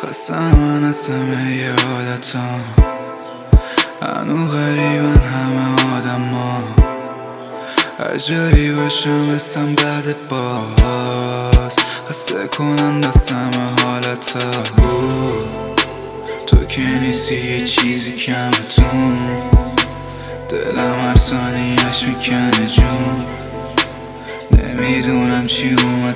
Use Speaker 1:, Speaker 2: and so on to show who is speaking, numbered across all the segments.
Speaker 1: قسم من از همه ی عادتام، هنو غریبن همه آدما. هر جایی باشم اسم بعد باز خسته کنند از همه حالتا. تو که نیستی یه چیزی کمتون، دلم هر ثانیه‌اش میکنه جون. نمیدونم چی اومد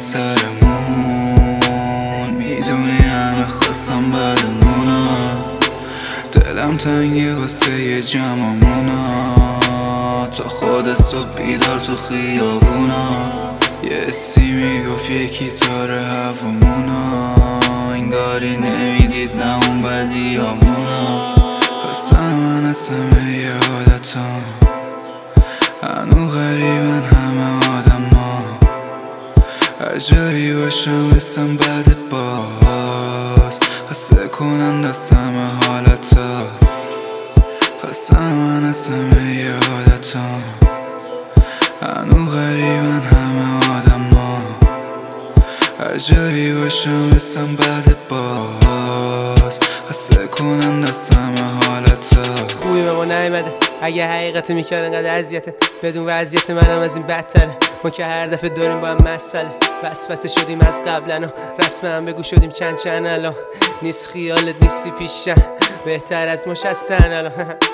Speaker 1: سرمون، میدونی همه خواستم بعدمونا. دلم تنگه واسه یه جمعمونا، تا خود صبح بیدار تو خیابونا. یه حسی میگفت یکی تاره هوامونا، انگاری نمیدید نه اون بدیامونا. قسم من از همه ی عادتام، هنو غریبن همه آدما. هر جایی باشم اسم بعد باز خسته کنند از همه حالتا. قسم من از همه ی عادتام، هنو غریبن همه آدما. هر جایی باشم اسم بعد باز خسته کنند از همه حالتا.
Speaker 2: خوبی به ما نیومده اگه حقیقت میکنه انقدر اذیته، بدون وضعیت منم از این بدتره. ما که هر دفعه داریم با هم مسئله، وسوسه شدیم از قبلن و رسم هم بگو شدیم چند الان. نیست خیالت نیستی پیشم، بهتر از مش هستن الان.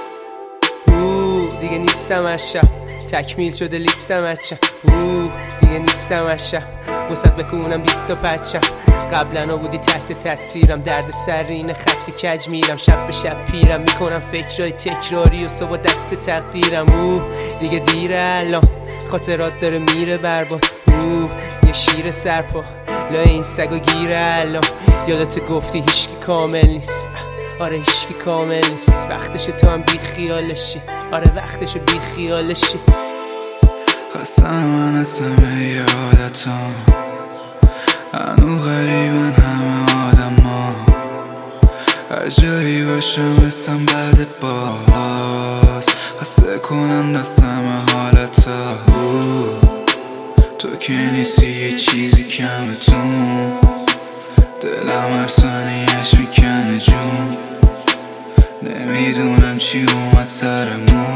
Speaker 2: دیگه نیستم هر شب، تکمیل شده لیستم هرچم. دیگه نیستم هر شب، وسط بکنم 20 پرچم. قبلا بودی تحت تاثیرم، درد سرین خط کج میرم. شب به شب پیرم میکنم فکرای تکراری و صبح دست تقدیرم. دیگه دیره الان، خاطرات داره میره برباد. یه شیر سرپا لای این سگو گیره الان. یادت گفتی هیچکی کامل نیست، آره هیچکی کامل نیست. وقتش تو هم بی خیالشی، آره وقتش بی خیالشی.
Speaker 1: قسم من از همه ی عادتام، هنو غریبن همه آدما. هر جایی باشم اسم بعد باز خسته کنند از همه حالتا. تو که نیستی یه چیزی کمتون، دلم هر ثانیه‌اش میکنه جون. نمیدونم چی اومد سرمون،